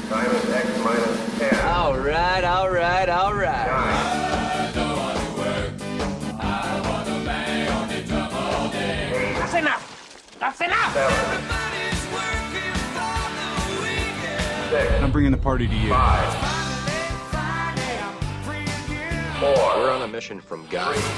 Time is X minus 10. All right. That's enough! 7. 6. I'm bringing the party to you. 5. 4. We're on a mission from God. 2.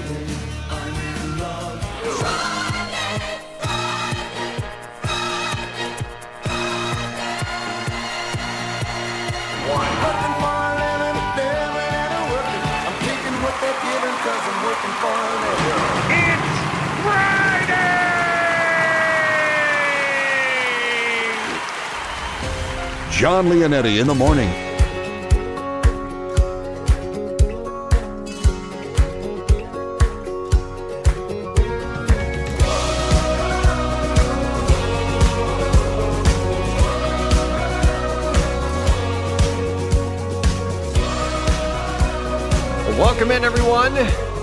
1. John Leonetti in the morning. Welcome in, everyone.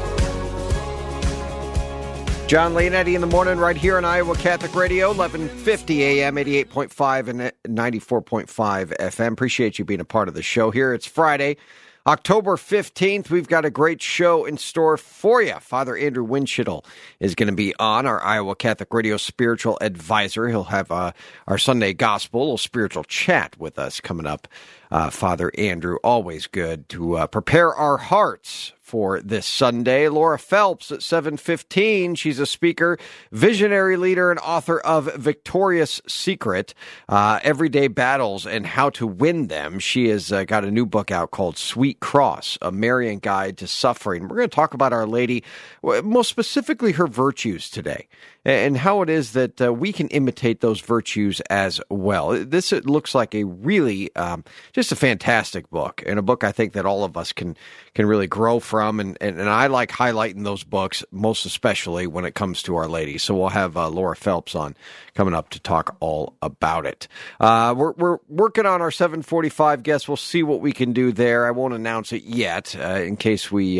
John Leonetti in the morning right here on Iowa Catholic Radio, 1150 AM, 88.5 and 94.5 FM. Appreciate you being a part of the show here. It's Friday, October 15th. We've got a great show in store for you. Father Andrew Winchittle is going to be on, our Iowa Catholic Radio spiritual advisor. He'll have our Sunday Gospel, a little spiritual chat with us coming up. Father Andrew, always good to prepare our hearts for this Sunday. Laura Phelps at 7:15. She's a speaker, visionary leader, and author of Victorious Secret, Everyday Battles and How to Win Them. She has got a new book out called Sweet Cross, A Marian Guide to Suffering. We're going to talk about Our Lady, most specifically her virtues today, and how it is that we can imitate those virtues as well. This looks like a really just a fantastic book, and a book I think that all of us can really grow from, and I like highlighting those books, most especially when it comes to Our Lady. So we'll have Laura Phelps on coming up to talk all about it. We're working on our 7:45 guest. We'll see what we can do there. I won't announce it yet in case we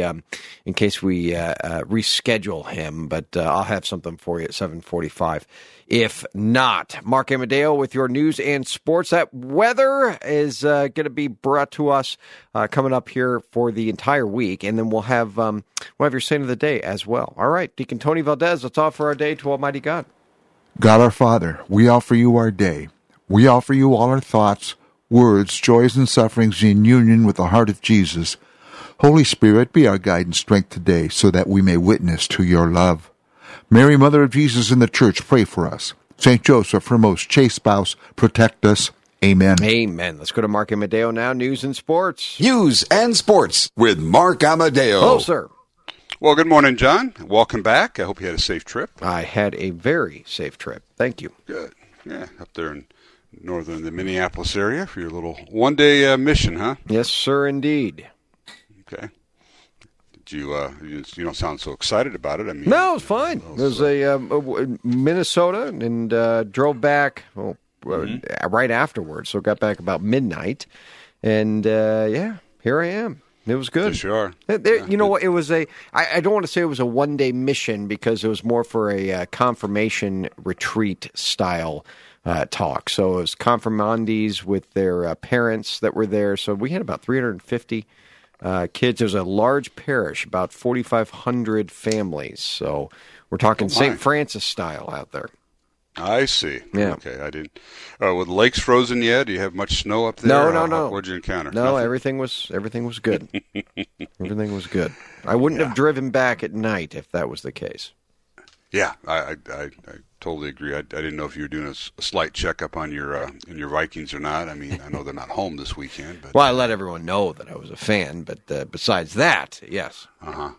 reschedule him, but I'll have something for you at 7:45. If not, Mark Amadeo with your news and sports. That weather is going to be brought to us coming up here for the entire week, and then we'll have your saint of the day as well. All right, Deacon Tony Valdez, let's offer our day to Almighty God. God our Father, we offer you our day. We offer you all our thoughts, words, joys, and sufferings in union with the heart of Jesus. Holy Spirit, be our guide and strength today so that we may witness to your love. Mary, Mother of Jesus in the Church, pray for us. St. Joseph, her most chaste spouse, protect us. Amen. Amen. Let's go to Mark Amadeo now, news and sports. News and sports with Mark Amadeo. Hello, sir. Well, good morning, John. Welcome back. I hope you had a safe trip. I had a very safe trip. Thank you. Good. Yeah, up there in the Minneapolis area for your little one-day mission, huh? Yes, sir, indeed. Okay. You don't sound so excited about it. I mean, no, it's fine. It was Minnesota, and drove back right afterwards. So got back about midnight, and here I am. It was good. Yes, you are. You know what? It was I don't want to say it was a one-day mission because it was more for a confirmation retreat style talk. So it was confirmandes with their parents that were there. So we had about 350 kids. There's a large parish, about 4,500 families. So we're talking St. Francis style out there. I see. Yeah. Okay, I didn't. Were the lakes frozen yet? Do you have much snow up there? No. What did you encounter? No, Nothing? everything was good. Everything was good. I wouldn't have driven back at night if that was the case. Yeah, I totally agree. I didn't know if you were doing a slight checkup on your Vikings or not. I mean, I know they're not home this weekend. But well, I let everyone know that I was a fan, but besides that, yes. Uh-huh.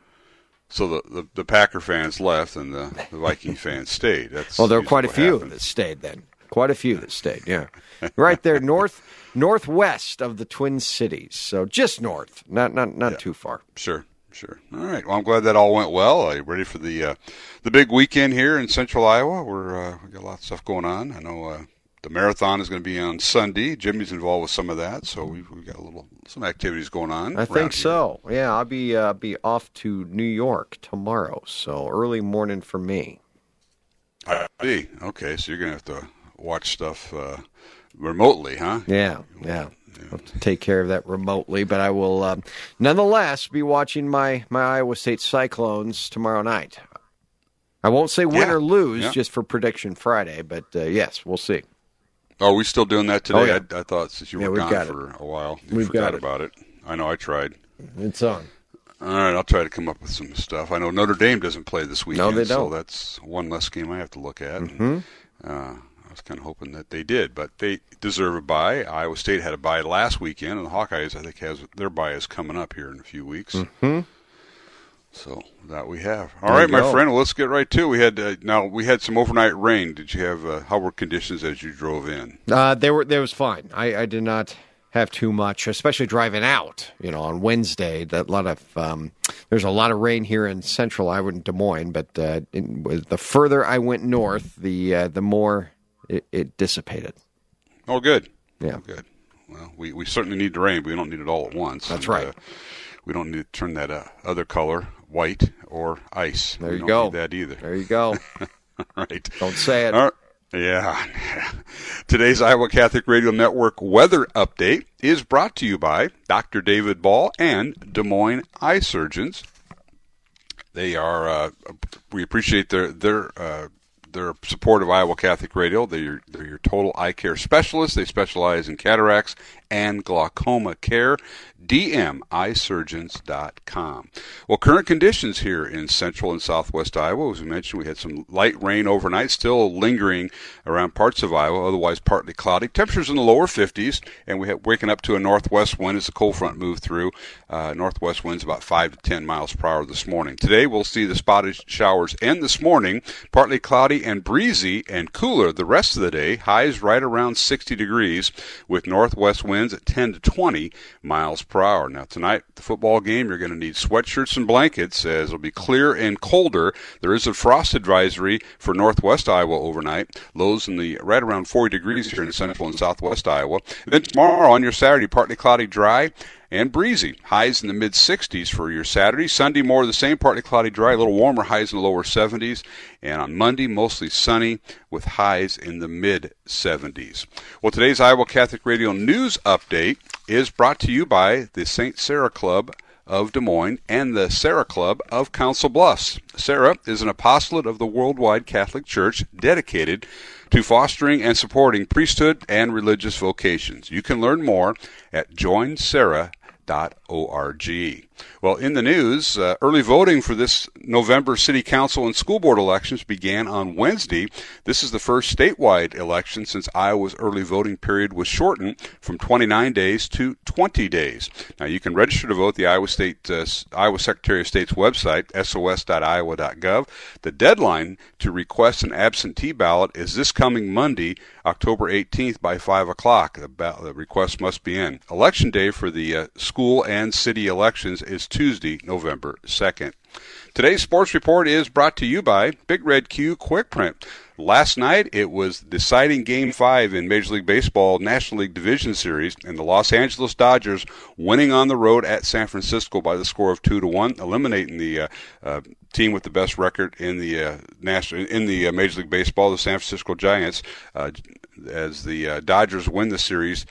So the Packer fans left and the Viking fans stayed. Well, there were quite a few that stayed then. Quite a few that stayed, yeah. Right there, northwest of the Twin Cities. So just north, not too far. Sure. All right. Well, I'm glad that all went well. Are you ready for the big weekend here in Central Iowa? We got a lot of stuff going on. I know the marathon is going to be on Sunday. Jimmy's involved with some of that, so we've got some activities going on. I think so. Here. Yeah, I'll be off to New York tomorrow, so early morning for me. I see. Okay, so you're going to have to watch stuff Remotely, huh? Yeah. I'll have to take care of that remotely, but I will nonetheless be watching my Iowa State Cyclones tomorrow night. I won't say win or lose just for Prediction Friday, but yes, we'll see. Are we still doing that today? Oh, yeah. I thought since you were gone for a while, you forgot about it. I know I tried. It's on. All right, I'll try to come up with some stuff. I know Notre Dame doesn't play this weekend, no, they don't. So that's one less game I have to look at. Mm-hmm. I was kind of hoping that they did, but they deserve a bye. Iowa State had a bye last weekend, and the Hawkeyes, I think, has their bye is coming up here in a few weeks. Mm-hmm. So that we have. All right, my friend. Well, let's get right to it. We had some overnight rain. Did you have how were conditions as you drove in? They was fine. I did not have too much, especially driving out. On Wednesday, there's a lot of rain here in central Iowa and Des Moines. But the further I went north, the more it dissipated. Oh, good. Yeah, good. Well, we certainly need the rain, but we don't need it all at once. That's right. We don't need to turn that other color, white or ice. There you go. go. Don't need that either. There you go. Right. Don't say it. All right. Yeah. Today's Iowa Catholic Radio Network weather update is brought to you by Dr. David Ball and Des Moines Eye Surgeons. They are. We appreciate their support of Iowa Catholic Radio. They're your total eye care specialists. They specialize in cataracts and glaucoma care. DMEyesurgeons.com. Well, current conditions here in central and southwest Iowa, as we mentioned, we had some light rain overnight, still lingering around parts of Iowa, otherwise partly cloudy. Temperatures in the lower 50s, and we had waking up to a northwest wind as the cold front moved through. Northwest winds about 5 to 10 miles per hour this morning. Today, we'll see the spotted showers end this morning, partly cloudy and breezy and cooler the rest of the day. Highs right around 60 degrees with northwest winds at 10 to 20 miles per hour. Now tonight, the football game, you're going to need sweatshirts and blankets as it'll be clear and colder. There is a frost advisory for northwest Iowa overnight. Lows in the right around 40 degrees here in central and southwest Iowa. And then tomorrow on your Saturday, partly cloudy, dry and breezy. Highs in the mid-60s for your Saturday. Sunday, more of the same, partly cloudy, dry, a little warmer, highs in the lower 70s. And on Monday, mostly sunny with highs in the mid-70s. Well, today's Iowa Catholic Radio News Update is brought to you by the St. Sarah Club of Des Moines and the Sarah Club of Council Bluffs. Sarah is an apostolate of the Worldwide Catholic Church dedicated to fostering and supporting priesthood and religious vocations. You can learn more at joinsarah.org. Well, in the news, early voting for this November City Council and School Board elections began on Wednesday. This is the first statewide election since Iowa's early voting period was shortened from 29 days to 20 days. Now, you can register to vote at the Iowa Secretary of State's website, sos.iowa.gov. The deadline to request an absentee ballot is this coming Monday, October 18th by 5 o'clock. The request must be in. Election day for the school and city elections is Tuesday, November 2nd. Today's sports report is brought to you by Big Red Q Quick Print. Last night, it was deciding Game 5 in Major League Baseball National League Division Series, and the Los Angeles Dodgers winning on the road at San Francisco by the score of 2-1, eliminating the team with the best record in the Major League Baseball, the San Francisco Giants, as the Dodgers win the series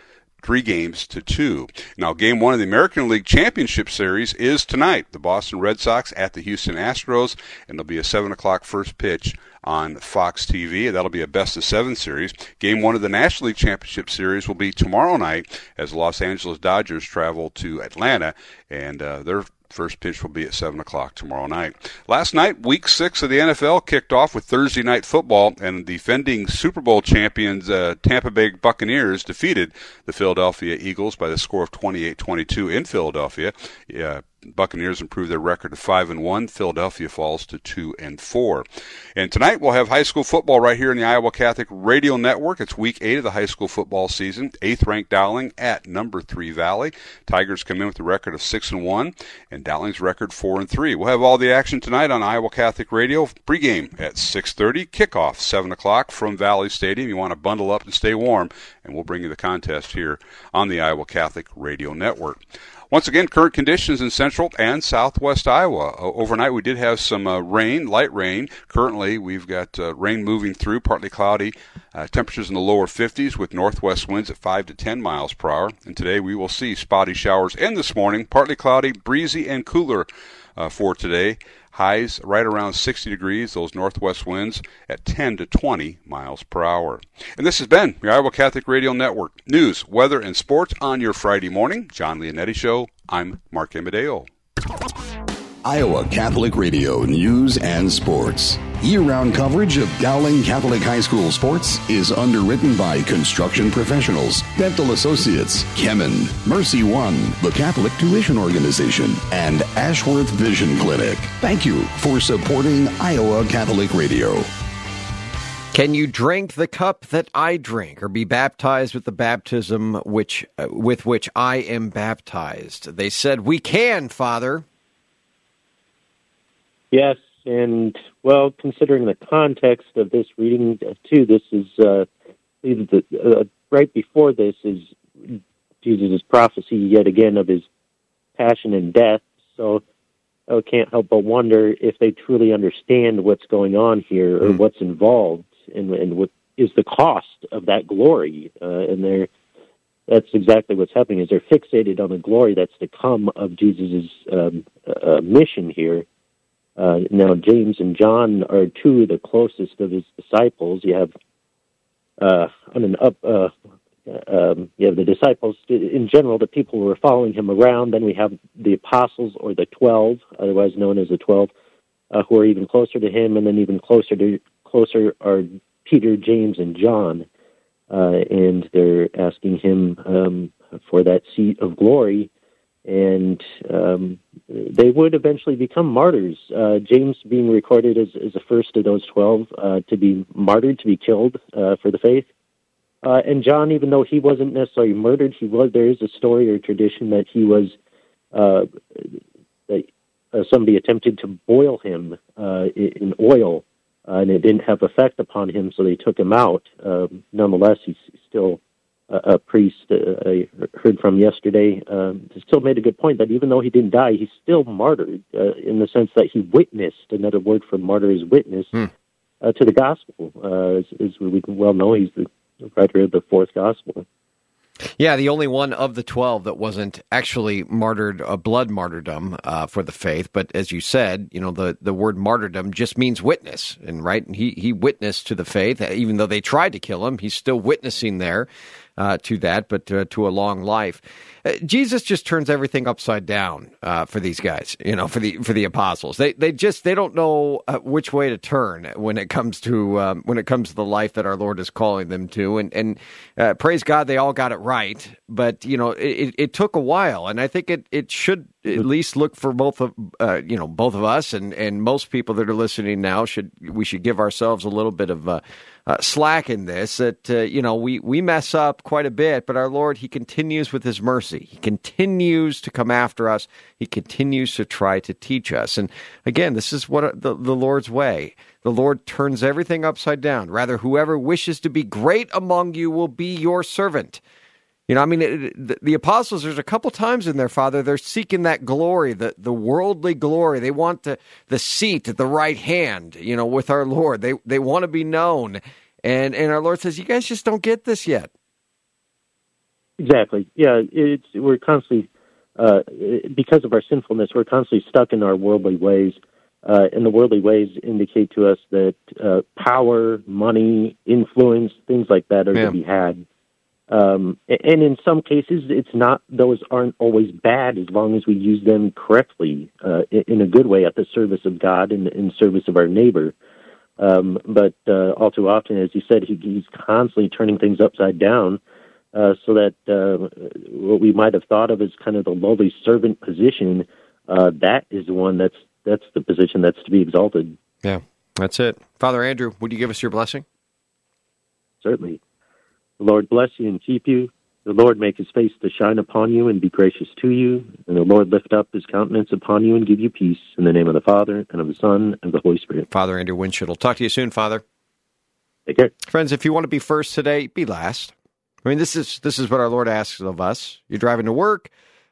3-2. Now, Game 1 of the American League Championship Series is tonight. The Boston Red Sox at the Houston Astros, and there'll be a 7 o'clock first pitch on Fox TV. That'll be a best-of-7 series. Game 1 of the National League Championship Series will be tomorrow night as the Los Angeles Dodgers travel to Atlanta, and their first pitch will be at 7 o'clock tomorrow night. Last night, Week 6 of the NFL kicked off with Thursday Night Football, and defending Super Bowl champions Tampa Bay Buccaneers defeated the Philadelphia Eagles by the score of 28-22 in Philadelphia. Buccaneers improved their record to 5-1. Philadelphia falls to 2-4. And tonight we'll have high school football right here in the Iowa Catholic Radio Network. It's week 8 of the high school football season. 8th ranked Dowling at number 3 Valley. Tigers come in with a record of 6-1, and Dowling's record 4-3. We'll have all the action tonight on Iowa Catholic Radio. Pregame at 6:30. Kickoff 7 o'clock from Valley Stadium. You want to bundle up and stay warm, and we'll bring you the contest here on the Iowa Catholic Radio Network. Once again, current conditions in central and southwest Iowa. Overnight, we did have some rain, light rain. Currently, we've got rain moving through, partly cloudy. Temperatures in the lower 50s with northwest winds at 5 to 10 miles per hour. And today, we will see spotty showers. And this morning, partly cloudy, breezy, and cooler for today. Highs right around 60 degrees, those northwest winds at 10 to 20 miles per hour. And this has been your Iowa Catholic Radio Network. News, weather, and sports on your Friday morning. John Leonetti Show. I'm Mark Amadeo. Iowa Catholic Radio News and Sports. Year-round coverage of Dowling Catholic High School sports is underwritten by Construction Professionals, Dental Associates, Kemen, Mercy One, the Catholic Tuition Organization, and Ashworth Vision Clinic. Thank you for supporting Iowa Catholic Radio. Can you drink the cup that I drink, or be baptized with the baptism with which I am baptized? They said, "We can, Father." Yes, and, well, considering the context of this reading, too, this is, right before this is Jesus' prophecy, yet again, of his passion and death, so I can't help but wonder if they truly understand what's going on here, or what's involved, and what is the cost of that glory, and that's exactly what's happening, is they're fixated on the glory that's to come of Jesus' mission here. Now, James and John are two of the closest of his disciples. You have you have the disciples in general, the people who were following him around. Then we have the apostles, or the 12, otherwise known as the 12, who are even closer to him, and then even closer are Peter, James, and John, and they're asking him for that seat of glory. And they would eventually become martyrs. James being recorded as the first of those 12 to be martyred, to be killed for the faith. And John, even though he wasn't necessarily murdered, there is a story or tradition that he was, somebody attempted to boil him in oil, and it didn't have effect upon him, so they took him out. Nonetheless, he's still a priest I heard from yesterday still made a good point that even though he didn't die, he's still martyred in the sense that he witnessed. Another word for martyr is witness to the gospel. As we well know, he's the writer of the fourth gospel. Yeah, the only one of the 12 that wasn't actually martyred, a blood martyrdom for the faith. But as you said, the word martyrdom just means witness, and right, he witnessed to the faith, even though they tried to kill him. He's still witnessing there to that, but to a long life. Jesus just turns everything upside down for these guys, for the apostles. They don't know which way to turn when it comes to the life that our Lord is calling them to. And praise God, they all got it right. But it took a while, and I think it should at least look for both of us and most people that are listening now. We should give ourselves a little bit of slack in this. That we mess up quite a bit, but our Lord, He continues with His mercy. He continues to come after us. He continues to try to teach us. And again, this is what the Lord's way. The Lord turns everything upside down. Rather, whoever wishes to be great among you will be your servant. The apostles, there's a couple times in there, Father, they're seeking that glory, the worldly glory. They want the seat at the right hand, with our Lord. They want to be known. And our Lord says, you guys just don't get this yet. Exactly. Yeah, we're constantly, because of our sinfulness, we're constantly stuck in our worldly ways. And the worldly ways indicate to us that power, money, influence, things like that are to be had. And in some cases, those aren't always bad as long as we use them correctly, in a good way, at the service of God and in service of our neighbor. But all too often, as you said, he's constantly turning things upside down, so that what we might have thought of as kind of the lowly servant position, that is the one that's the position that's to be exalted. Yeah, that's it. Father Andrew, would you give us your blessing? Certainly. The Lord bless you and keep you. The Lord make His face to shine upon you and be gracious to you. And the Lord lift up His countenance upon you and give you peace. In the name of the Father, and of the Son, and of the Holy Spirit. Father Andrew Winchell. Talk to you soon, Father. Take care. Friends, if you want to be first today, be last. I mean, this is what our Lord asks of us. You're driving to work.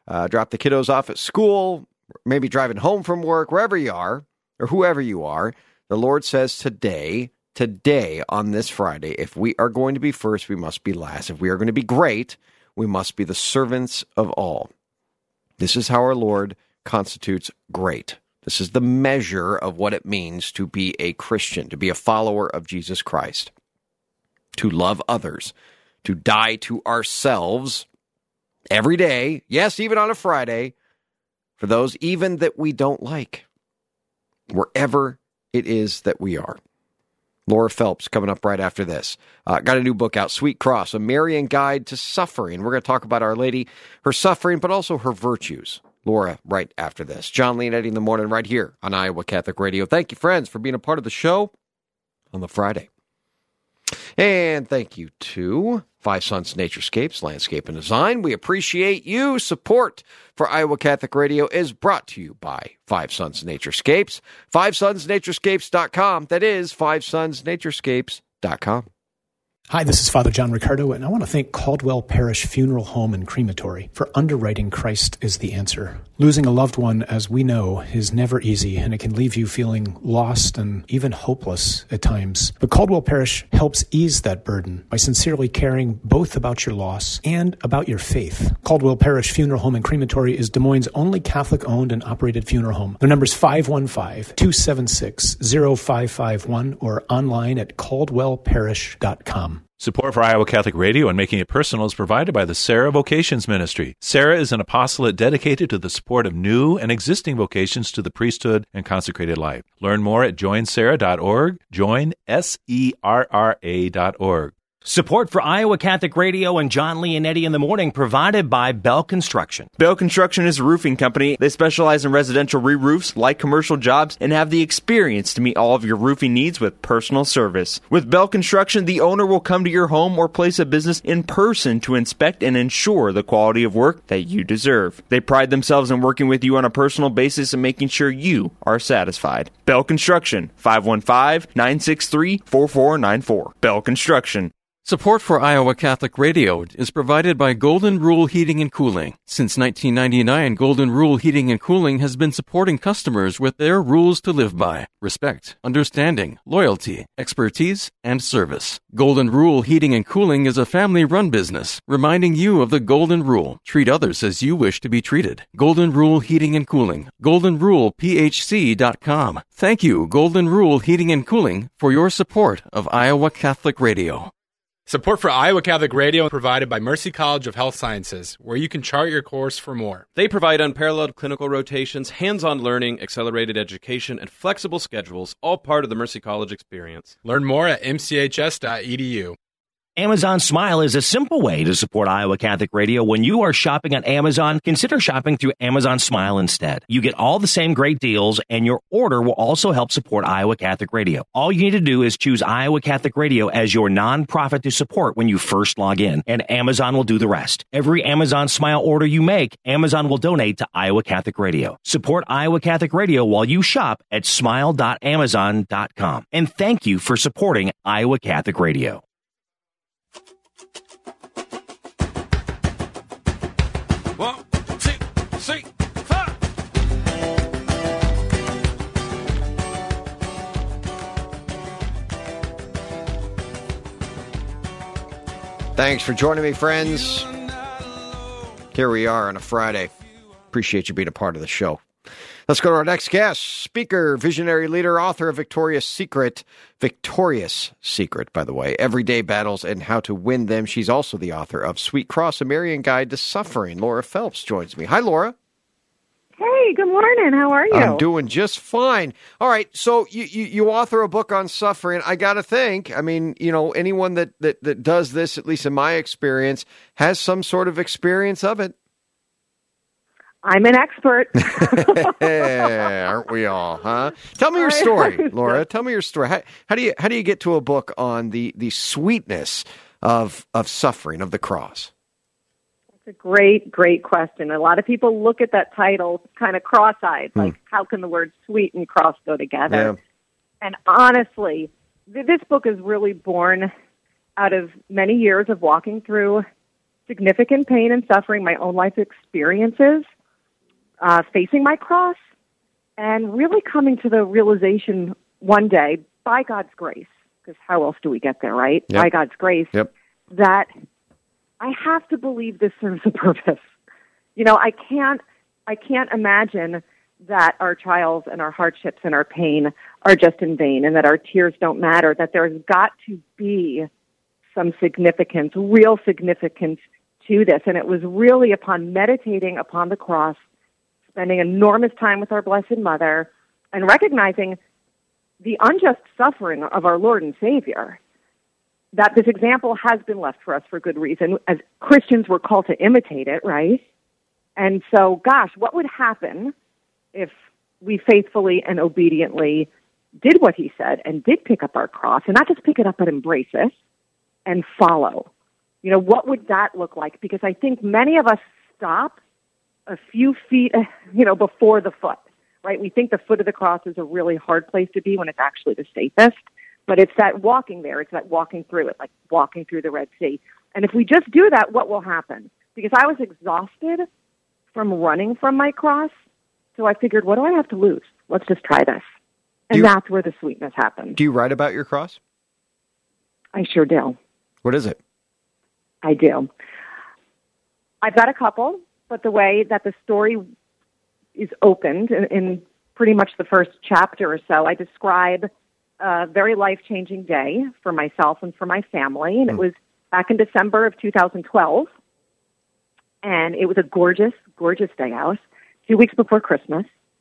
drop the kiddos off at school, maybe driving home from work, wherever you are, or whoever you are, the Lord says today, on this Friday, if we are going to be first, we must be last. If we are going to be great, we must be the servants of all. This is how our Lord constitutes great. This is the measure of what it means to be a Christian, to be a follower of Jesus Christ, to love others, to die to ourselves every day, yes, even on a Friday, for those even that we don't like, wherever it is that we are. Laura Phelps coming up right after this. Got a new book out, Sweet Cross, A Marian Guide to Suffering. We're going to talk about Our Lady, her suffering, but also her virtues. Laura, right after this. John Leonetti in the morning right here on Iowa Catholic Radio. Thank you, friends, for being a part of the show on the Friday. And thank you to Five Sons Naturescapes, Landscape and Design. We appreciate you. Support for Iowa Catholic Radio is brought to you by Five Sons Naturescapes. FiveSonsNaturescapes.com. That is FiveSonsNaturescapes.com. Hi, this is Father John Riccardo, and I want to thank Caldwell Parish Funeral Home and Crematory for underwriting Christ is the Answer. Losing a loved one, as we know, is never easy, and it can leave you feeling lost and even hopeless at times. But Caldwell Parish helps ease that burden by sincerely caring both about your loss and about your faith. Caldwell Parish Funeral Home and Crematory is Des Moines' only Catholic-owned and operated funeral home. Their number is 515-276-0551 or online at caldwellparish.com. Support for Iowa Catholic Radio and Making It Personal is provided by the Sarah Vocations Ministry. Sarah is an apostolate dedicated to the support of new and existing vocations to the priesthood and consecrated life. Learn more at joinsarah.org, joinserra.org. Support for Iowa Catholic Radio and John Leonetti in the morning provided by Bell Construction. Bell Construction is a roofing company. They specialize in residential re-roofs, like commercial jobs, and have the experience to meet all of your roofing needs with personal service. With Bell Construction, the owner will come to your home or place of business in person to inspect and ensure the quality of work that you deserve. They pride themselves in working with you on a personal basis and making sure you are satisfied. Bell Construction, 515-963-4494. Bell Construction. Support for Iowa Catholic Radio is provided by Golden Rule Heating and Cooling. Since 1999, Golden Rule Heating and Cooling has been supporting customers with their rules to live by: respect, understanding, loyalty, expertise, and service. Golden Rule Heating and Cooling is a family-run business, reminding you of the Golden Rule. Treat others as you wish to be treated. Golden Rule Heating and Cooling. GoldenRulePHC.com. Thank you, Golden Rule Heating and Cooling, for your support of Iowa Catholic Radio. Support for Iowa Catholic Radio provided by Mercy College of Health Sciences, where you can chart your course for more. They provide unparalleled clinical rotations, hands-on learning, accelerated education, and flexible schedules, all part of the Mercy College experience. Learn more at mchs.edu. Amazon Smile is a simple way to support Iowa Catholic Radio. When you are shopping on Amazon, consider shopping through Amazon Smile instead. You get all the same great deals, and your order will also help support Iowa Catholic Radio. All you need to do is choose Iowa Catholic Radio as your nonprofit to support when you first log in, and Amazon will do the rest. Every Amazon Smile order you make, Amazon will donate to Iowa Catholic Radio. Support Iowa Catholic Radio while you shop at smile.amazon.com. And thank you for supporting Iowa Catholic Radio. One, two, three, four. Thanks for joining me, friends. Here we are on a Friday. Appreciate you being a part of the show. Let's go to our next guest, speaker, visionary leader, author of Victorious Secret, by the way, Everyday Battles and How to Win Them. She's also the author of Sweet Cross, A Marian Guide to Suffering. Laura Phelps joins me. Hi, Laura. Hey, good morning. How are you? I'm doing just fine. All right, so you author a book on suffering. I got to think, I mean, you know, anyone that does this, at least in my experience, has some sort of experience of it. I'm an expert. Aren't we all, huh? Tell me your story, Laura. Tell me your story. How do you get to a book on the sweetness of suffering, of the cross? It's a great question. A lot of people look at that title kind of cross-eyed, like how can the word sweet and cross go together? Yeah. And honestly, this book is really born out of many years of walking through significant pain and suffering, my own life experiences, facing my cross, and really coming to the realization one day, by God's grace, because how else do we get there, right? Yep. By God's grace, that I have to believe this serves a purpose. You know, I can't imagine that our trials and our hardships and our pain are just in vain and that our tears don't matter, that there's got to be some significance, real significance to this. And it was really upon meditating upon the cross, spending enormous time with our Blessed Mother, and recognizing the unjust suffering of our Lord and Savior, that this example has been left for us for good reason. As Christians, we're called to imitate it, right? And so, gosh, what would happen if we faithfully and obediently did what he said and did pick up our cross, and not just pick it up, but embrace it and follow? You know, what would that look like? Because I think many of us stop a few feet, before the foot, right? We think the foot of the cross is a really hard place to be when it's actually the safest, but it's that walking there. It's that walking through it, like walking through the Red Sea. And if we just do that, what will happen? Because I was exhausted from running from my cross, so I figured, what do I have to lose? Let's just try this. And that's where the sweetness happened. Do you write about your cross? I sure do. What is it? I do. I've got a couple, but the way that the story is opened in pretty much the first chapter or so, I describe a very life-changing day for myself and for my family, and it was back in December of 2012, and it was a gorgeous, gorgeous day out, 2 weeks before Christmas,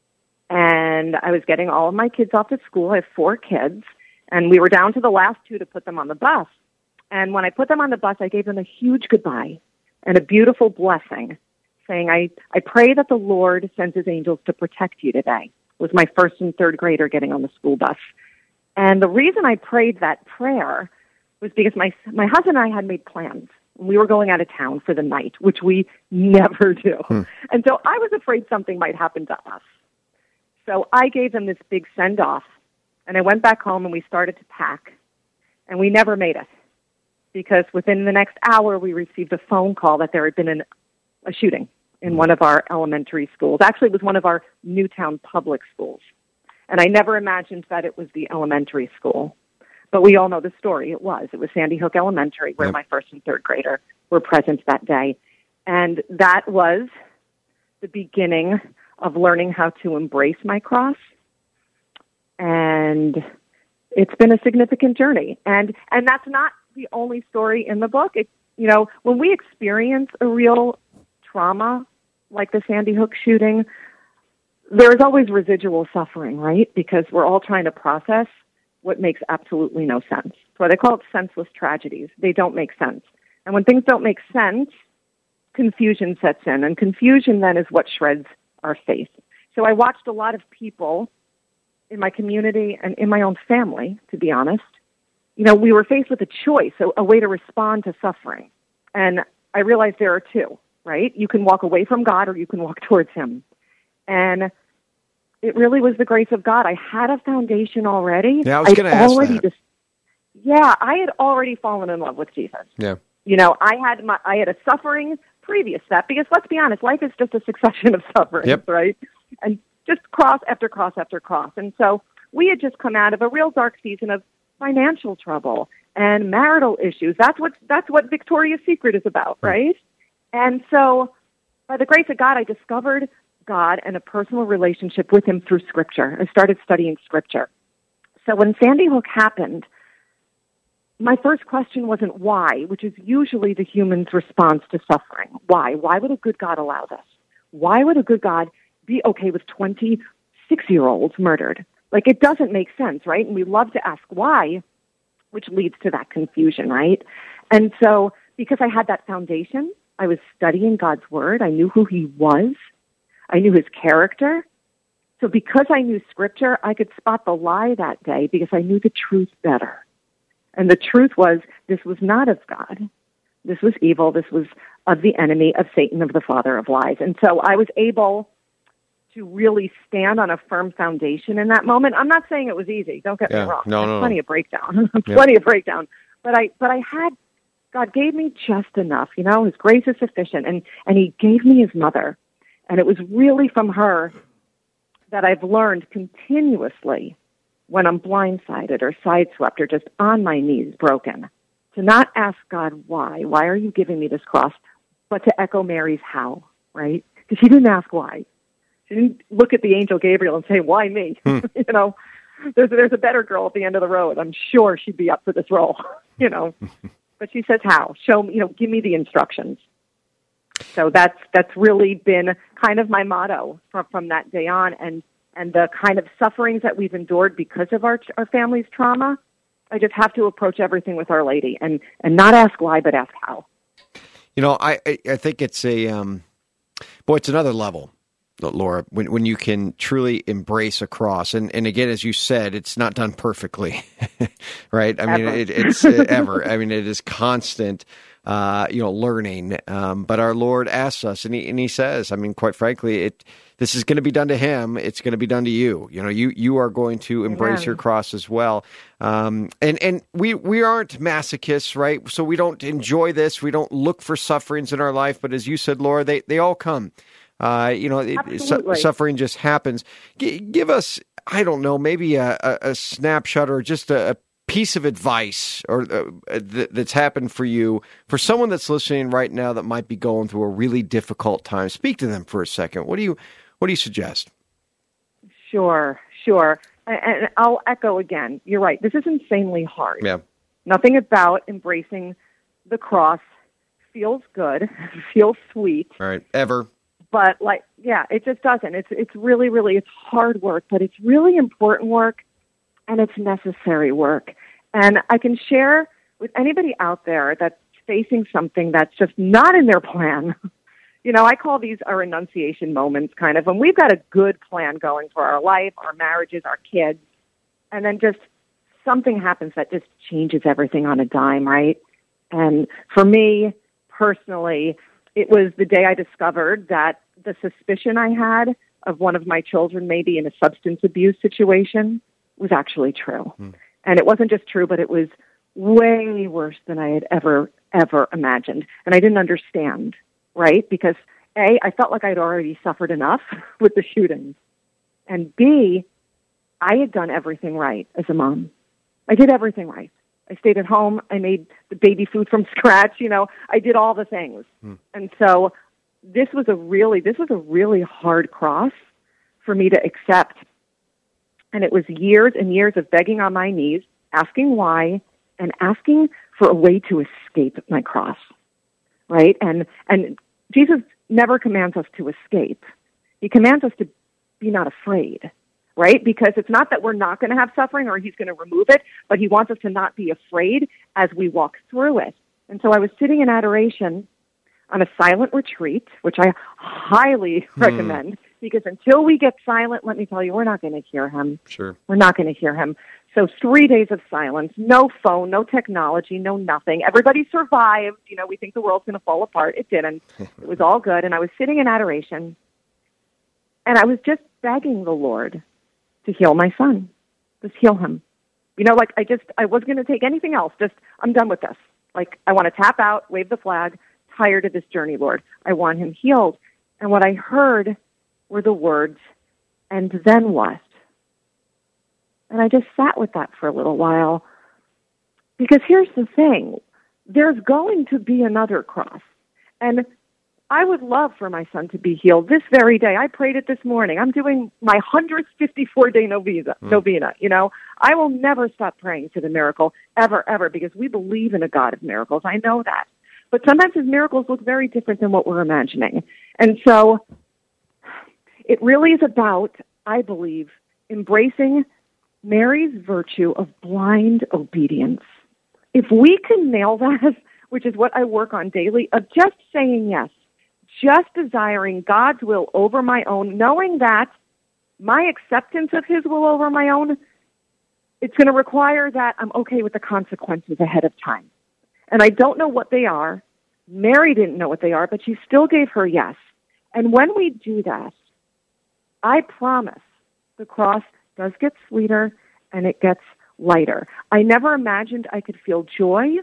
and I was getting all of my kids off to school. I have 4 kids, and we were down to the last 2 to put them on the bus, and when I put them on the bus, I gave them a huge goodbye and a beautiful blessing, saying, I pray that the Lord sends his angels to protect you today. It was my first and third grader getting on the school bus. And the reason I prayed that prayer was because my husband and I had made plans. We were going out of town for the night, which we never do. And so I was afraid something might happen to us. So I gave them this big send-off, and I went back home and we started to pack. And we never made it, because within the next hour we received a phone call that there had been a shooting in one of our elementary schools. Actually, it was one of our Newtown public schools. And I never imagined that it was the elementary school. But we all know the story. It was Sandy Hook Elementary, where my first and third grader were present that day. And that was the beginning of learning how to embrace my cross. And it's been a significant journey. And that's not the only story in the book. When we experience a real trauma like the Sandy Hook shooting, there's always residual suffering, right? Because we're all trying to process what makes absolutely no sense. That's why they call it senseless tragedies. They don't make sense. And when things don't make sense, confusion sets in. And confusion then is what shreds our faith. So I watched a lot of people in my community and in my own family, to be honest. We were faced with a choice, a way to respond to suffering. And I realized there are two, right? You can walk away from God or you can walk towards him. And it really was the grace of God. I had a foundation already. Yeah, I was going to ask that. I had already fallen in love with Jesus. Yeah. I had a suffering previous to that, because let's be honest, life is just a succession of sufferings, right? And just cross after cross after cross. And so we had just come out of a real dark season of financial trouble and marital issues. That's what Victoria's Secret is about, right? And so by the grace of God, I discovered God and a personal relationship with him through Scripture. I started studying Scripture. So when Sandy Hook happened, my first question wasn't why, which is usually the human's response to suffering. Why? Why would a good God allow this? Why would a good God be okay with 26-year-olds murdered? Like, it doesn't make sense, right? And we love to ask why, which leads to that confusion, right? And so because I had that foundation, I was studying God's Word. I knew who he was. I knew his character. So because I knew Scripture, I could spot the lie that day because I knew the truth better. And the truth was, this was not of God. This was evil. This was of the enemy, of Satan, of the father of lies. And so I was able to really stand on a firm foundation in that moment. I'm not saying it was easy. Don't get me wrong. No. Plenty of breakdown. Plenty of breakdown. But I had God gave me just enough, His grace is sufficient. And He gave me His mother. And it was really from her that I've learned continuously when I'm blindsided or sideswept or just on my knees broken, to not ask God why. Why are you giving me this cross? But to echo Mary's how, right? Because she didn't ask why. She didn't look at the angel Gabriel and say, why me? There's a better girl at the end of the road. I'm sure she'd be up for this role, But she says how. Show me, give me the instructions. So that's really been kind of my motto from that day on. And the kind of sufferings that we've endured because of our family's trauma, I just have to approach everything with Our Lady and not ask why, but ask how. I think it's it's another level, Laura, when you can truly embrace a cross. And again, as you said, it's not done perfectly, right? I mean, it's ever. I mean, it is constant, learning. But our Lord asks us, and he says, I mean, quite frankly, this is going to be done to Him. It's going to be done to you. You are going to embrace your cross as well. And we aren't masochists, right? So we don't enjoy this. We don't look for sufferings in our life. But as you said, Laura, they all come. Suffering just happens. Give us, I don't know, maybe a snapshot or just a piece of advice or that's happened for you, for someone that's listening right now that might be going through a really difficult time. Speak to them for a second. What do you suggest? Sure. And I'll echo again. You're right. This is insanely hard. Yeah. Nothing about embracing the cross feels good, feels sweet. All right. Ever. But it just doesn't. It's really, really, it's hard work, but it's really important work, and it's necessary work. And I can share with anybody out there that's facing something that's just not in their plan. I call these our annunciation moments, kind of, when we've got a good plan going for our life, our marriages, our kids, and then just something happens that just changes everything on a dime, right? And for me, personally, it was the day I discovered that the suspicion I had of one of my children maybe in a substance abuse situation was actually true. And it wasn't just true, but it was way worse than I had ever imagined. And I didn't understand, right? Because A, I felt like I'd already suffered enough with the shootings. And B, I had done everything right as a mom. I did everything right. I stayed at home. I made the baby food from scratch. I did all the things. And so this was a really hard cross for me to accept. And it was years and years of begging on my knees, asking why, and asking for a way to escape my cross, right? And Jesus never commands us to escape. He commands us to be not afraid, right? Because it's not that we're not going to have suffering or He's going to remove it, but He wants us to not be afraid as we walk through it. And so I was sitting in adoration on a silent retreat, which I highly recommend, because until we get silent, let me tell you, we're not going to hear Him. Sure. We're not going to hear Him. So 3 days of silence, no phone, no technology, no nothing. Everybody survived. We think the world's going to fall apart. It didn't. It was all good. And I was sitting in adoration, and I was just begging the Lord to heal my son. Just heal him. I wasn't going to take anything else. I'm done with this. I want to tap out, wave the flag, tired of this journey, Lord. I want him healed. And what I heard were the words, and then what? And I just sat with that for a little while, because here's the thing. There's going to be another cross. And I would love for my son to be healed this very day. I prayed it this morning. I'm doing my 154-day novena. I will never stop praying for the miracle, ever, because we believe in a God of miracles. I know that. But sometimes His miracles look very different than what we're imagining. And so it really is about, I believe, embracing Mary's virtue of blind obedience. If we can nail that, which is what I work on daily, of just saying yes, just desiring God's will over my own, knowing that my acceptance of His will over my own, it's going to require that I'm okay with the consequences ahead of time. And I don't know what they are. Mary didn't know what they are, but she still gave her yes. And when we do that, I promise the cross does get sweeter and it gets lighter. I never imagined I could feel joy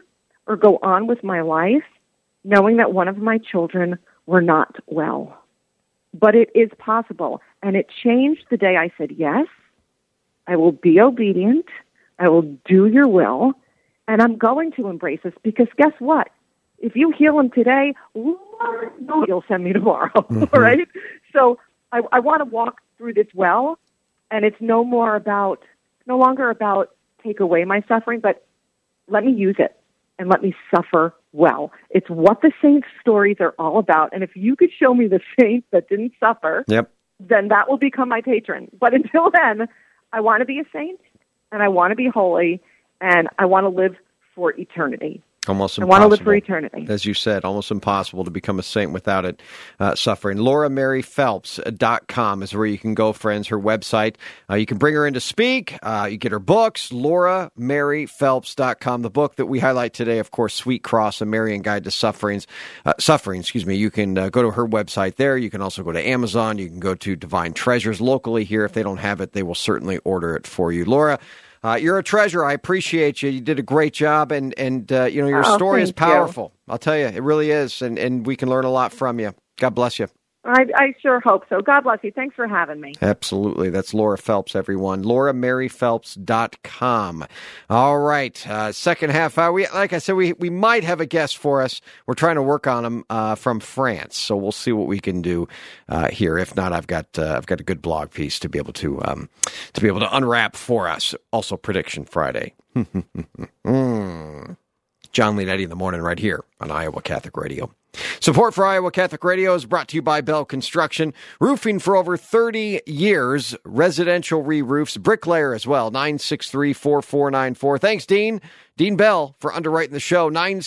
or go on with my life knowing that one of my children were not well. But it is possible. And it changed the day I said, yes, I will be obedient. I will do your will. And I'm going to embrace this because guess what? If you heal him today, Lord knows you'll send me tomorrow, right? So I want to walk through this well, and it's no longer about take away my suffering, but let me use it and let me suffer well. It's what the saints' stories are all about. And if you could show me the saint that didn't suffer, then that will become my patron. But until then, I want to be a saint, and I want to be holy, and I want to live for eternity. Almost I impossible. want to live for eternity. As you said, almost impossible to become a saint without it suffering. LauraMaryPhelps.com is where you can go, friends, her website. You can bring her in to speak. You get her books, LauraMaryPhelps.com. The book that we highlight today, of course, Sweet Cross, A Marian Guide to Suffering. You can go to her website there. You can also go to Amazon. You can go to Divine Treasures locally here. If they don't have it, they will certainly order it for you. Laura, you're a treasure. I appreciate you. You did a great job, and your story is powerful. I'll tell you, it really is, and we can learn a lot from you. God bless you. I sure hope so. God bless you. Thanks for having me. Absolutely. That's Laura Phelps, everyone. LauraMaryPhelps.com. All right. Second half hour. Like I said, we might have a guest for us. We're trying to work on him from France, so we'll see what we can do here. If not, I've got a good blog piece to be able to unwrap for us. Also, Prediction Friday. John Leonetti in the morning right here on Iowa Catholic Radio. Support for Iowa Catholic Radio is brought to you by Bell Construction. Roofing for over 30 years. Residential re-roofs. Bricklayer as well. 963-4494. Thanks, Dean. Dean Bell for underwriting the show.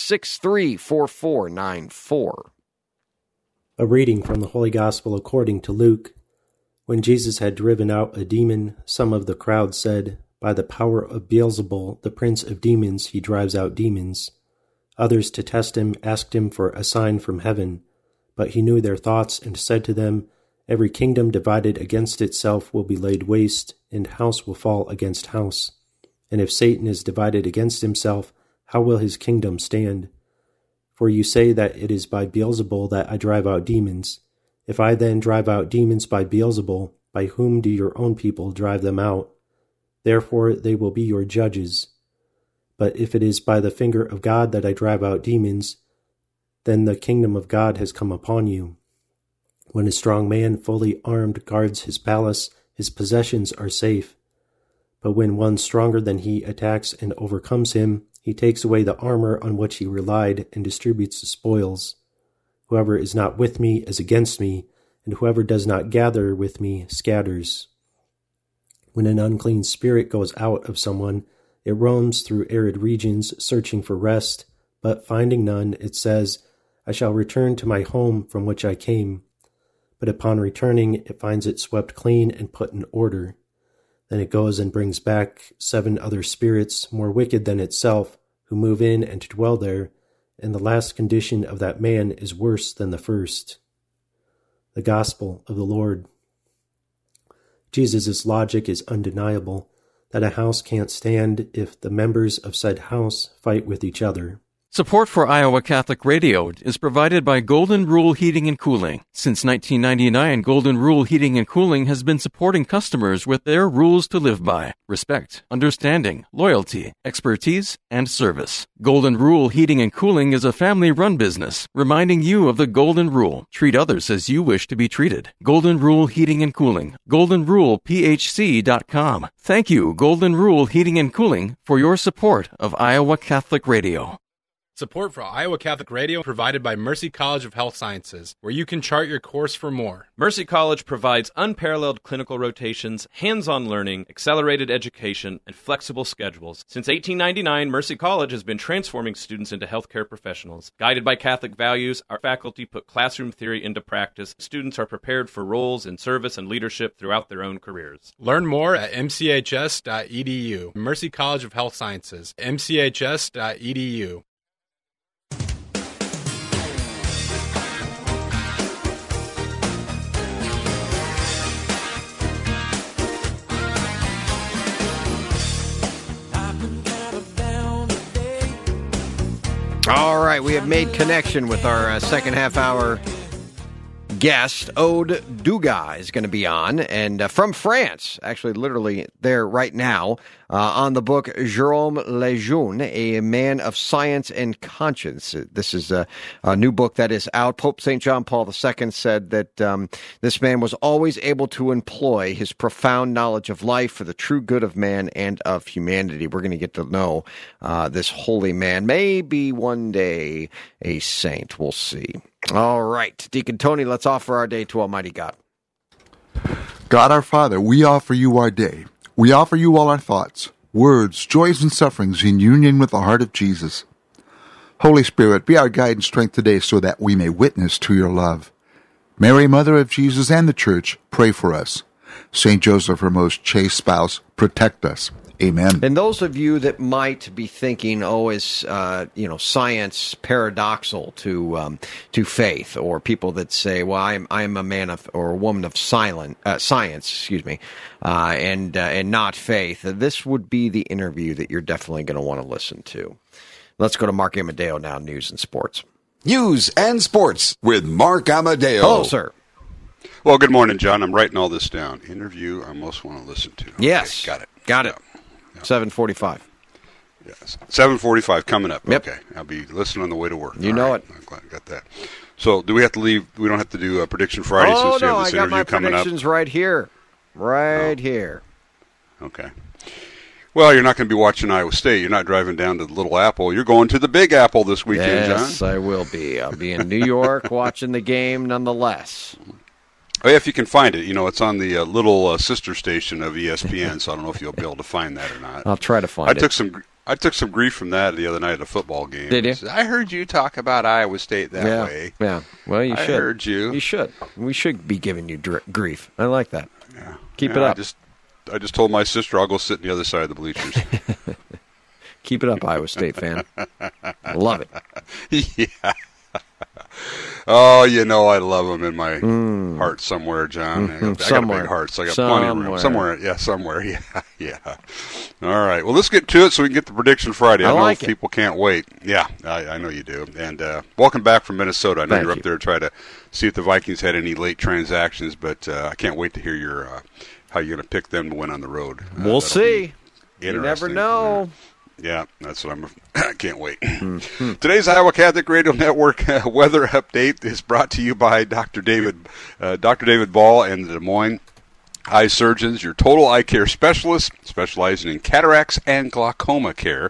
963-4494. A reading from the Holy Gospel according to Luke. When Jesus had driven out a demon, some of the crowd said, "By the power of Beelzebul, the prince of demons, he drives out demons." Others, to test him, asked him for a sign from heaven. But he knew their thoughts and said to them, "Every kingdom divided against itself will be laid waste, and house will fall against house. And if Satan is divided against himself, how will his kingdom stand? For you say that it is by Beelzebul that I drive out demons. If I then drive out demons by Beelzebul, by whom do your own people drive them out? Therefore they will be your judges. But if it is by the finger of God that I drive out demons, then the kingdom of God has come upon you. When a strong man fully armed guards his palace, his possessions are safe. But when one stronger than he attacks and overcomes him, he takes away the armor on which he relied and distributes the spoils. Whoever is not with me is against me, and whoever does not gather with me scatters. When an unclean spirit goes out of someone, it roams through arid regions, searching for rest, but finding none, it says, "I shall return to my home from which I came." But upon returning, it finds it swept clean and put in order. Then it goes and brings back 7 other spirits, more wicked than itself, who move in and to dwell there, and the last condition of that man is worse than the first. The Gospel of the Lord. Jesus' logic is undeniable, that a house can't stand if the members of said house fight with each other. Support for Iowa Catholic Radio is provided by Golden Rule Heating and Cooling. Since 1999, Golden Rule Heating and Cooling has been supporting customers with their rules to live by: respect, understanding, loyalty, expertise, and service. Golden Rule Heating and Cooling is a family-run business, reminding you of the Golden Rule. Treat others as you wish to be treated. Golden Rule Heating and Cooling. GoldenRulePHC.com. Thank you, Golden Rule Heating and Cooling, for your support of Iowa Catholic Radio. Support for Iowa Catholic Radio provided by Mercy College of Health Sciences, where you can chart your course for more. Mercy College provides unparalleled clinical rotations, hands-on learning, accelerated education, and flexible schedules. Since 1899, Mercy College has been transforming students into healthcare professionals. Guided by Catholic values, our faculty put classroom theory into practice. Students are prepared for roles in service and leadership throughout their own careers. Learn more at mchs.edu. Mercy College of Health Sciences, mchs.edu. right, we have made connection with our second half hour guest. Aude Dugas is going to be on, and from France, actually literally there right now, on the book Jérôme Lejeune, A Man of Science and Conscience. This is a new book that is out. Pope St. John Paul II said that this man was always able to employ his profound knowledge of life for the true good of man and of humanity. We're going to get to know this holy man, maybe one day a saint. We'll see. All right, Deacon Tony, let's offer our day to Almighty God. God our Father, we offer you our day. We offer you all our thoughts, words, joys, and sufferings in union with the heart of Jesus. Holy Spirit, be our guide and strength today so that we may witness to your love. Mary, Mother of Jesus and the Church, pray for us. St. Joseph, her most chaste spouse, protect us. Amen. And those of you that might be thinking, is science paradoxal to faith, or people that say, well, I'm a man of or a woman of science, and not faith. This would be the interview that you're definitely going to want to listen to. Let's go to Mark Amadeo now. News and sports. News and sports with Mark Amadeo. Hello, sir. Well, good morning, John. I'm writing all this down. Interview I most want to listen to. Yes. Okay, got it. Got it. 7:45. Yes. 7:45 coming up. Yep. Okay. I'll be listening on the way to work. You know it. I'm glad I got that. So, do we have to leave? We don't have to do a Prediction Friday since you have this interview coming up? I got my predictions right here. Here. Okay. Well, you're not going to be watching Iowa State. You're not driving down to the Little Apple. You're going to the Big Apple this weekend, John. Yes, I will be. I'll be in New York watching the game nonetheless. Oh, yeah, if you can find it. It's on the little sister station of ESPN, so I don't know if you'll be able to find that or not. I'll try to find it. I took some grief from that the other night at a football game. Did you? I heard you talk about Iowa State that way. Yeah. Well, you should. I heard you. You should. We should be giving you grief. I like that. Yeah. Keep it up. I just told my sister I'll go sit on the other side of the bleachers. Keep it up, Iowa State fan. Love it. Yeah. Oh, I love them in my heart somewhere, John. I got a big heart, so I got plenty of room. Somewhere. Yeah. All right. Well, let's get to it so we can get the Prediction Friday. I know people can't wait. Yeah, I know you do. And welcome back from Minnesota. I know you're up there to try to see if the Vikings had any late transactions, but I can't wait to hear your how you're going to pick them to win on the road. We'll see. You never know. Yeah, that's what I can't wait. Today's Iowa Catholic Radio Network weather update is brought to you by Dr. David Ball and the Des Moines Eye Surgeons, your total eye care specialist, specializing in cataracts and glaucoma care.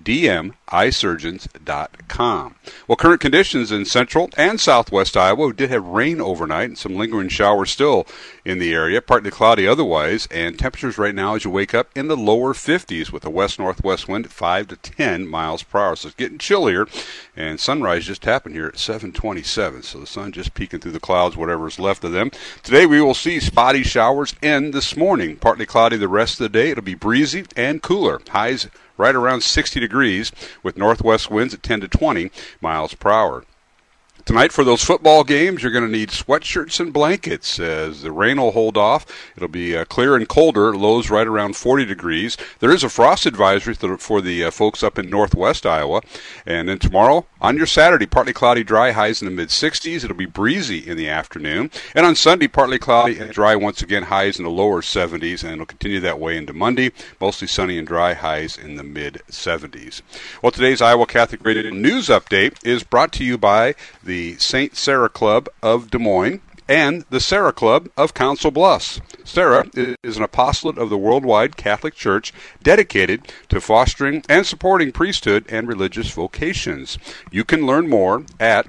DMEyesurgeons.com. Well, current conditions in central and southwest Iowa. We did have rain overnight and some lingering showers still in the area, partly cloudy otherwise, and temperatures right now as you wake up in the lower 50s with a west-northwest wind at 5 to 10 miles per hour. So it's getting chillier, and sunrise just happened here at 7:27, so the sun just peeking through the clouds, whatever's left of them. Today we will see spotty showers end this morning, partly cloudy the rest of the day. It'll be breezy and cooler. Highs right around 60 degrees with northwest winds at 10 to 20 miles per hour. Tonight for those football games, you're going to need sweatshirts and blankets as the rain will hold off. It'll be clear and colder, lows right around 40 degrees. There is a frost advisory for the folks up in northwest Iowa. And then tomorrow, on your Saturday, partly cloudy, dry, highs in the mid-60s. It'll be breezy in the afternoon. And on Sunday, partly cloudy and dry once again, highs in the lower 70s. And it'll continue that way into Monday, mostly sunny and dry, highs in the mid-70s. Well, today's Iowa Catholic Radio News Update is brought to you by the St. Sarah Club of Des Moines and the Sarah Club of Council Bluffs. Sarah is an apostolate of the worldwide Catholic Church dedicated to fostering and supporting priesthood and religious vocations. You can learn more at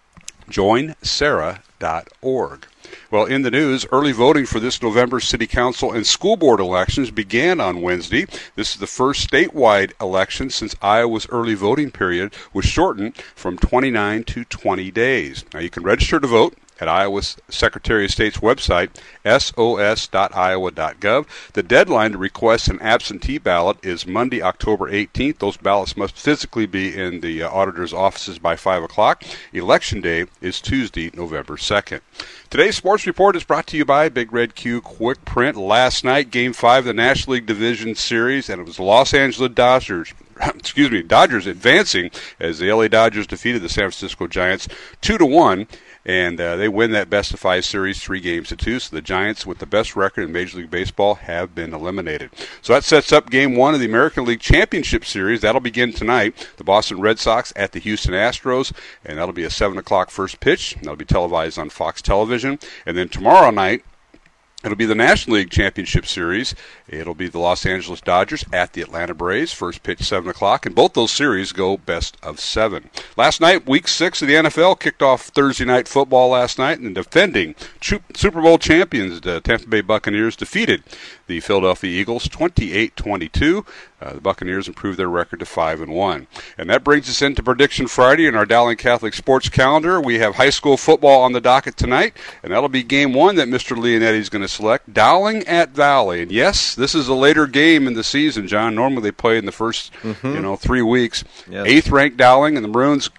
joinsarah.org. Well, in the news, early voting for this November City Council and School Board elections began on Wednesday. This is the first statewide election since Iowa's early voting period was shortened from 29 to 20 days. Now, you can register to vote at Iowa's Secretary of State's website, sos.iowa.gov. The deadline to request an absentee ballot is Monday, October 18th. Those ballots must physically be in the auditor's offices by 5 o'clock. Election day is Tuesday, November 2nd. Today's sports report is brought to you by Big Red Q Quick Print. Last night, Game 5 of the National League Division Series, and it was the Los Angeles Dodgers Dodgers advancing as the LA Dodgers defeated the San Francisco Giants 2-1. And they win that best-of-5 series 3-2. So the Giants, with the best record in Major League Baseball, have been eliminated. So that sets up Game 1 of the American League Championship Series. That'll begin tonight. The Boston Red Sox at the Houston Astros, and that'll be a 7 o'clock first pitch. That'll be televised on Fox Television. And then tomorrow night, it'll be the National League Championship Series. It'll be the Los Angeles Dodgers at the Atlanta Braves. First pitch 7 o'clock, and both those series go best of 7. Last night, Week 6 of the NFL kicked off Thursday Night Football last night, and the defending Super Bowl champions, the Tampa Bay Buccaneers, defeated the Philadelphia Eagles 28-22. The Buccaneers improved their record to 5-1. And that brings us into Prediction Friday in our Dowling Catholic Sports calendar. We have high school football on the docket tonight, and that'll be Game 1 that Mr. Leonetti is going to select, Dowling at Valley. And yes, this is a later game in the season, John. Normally they play in the first 3 weeks. Yes. 8th ranked Dowling, and the Maroons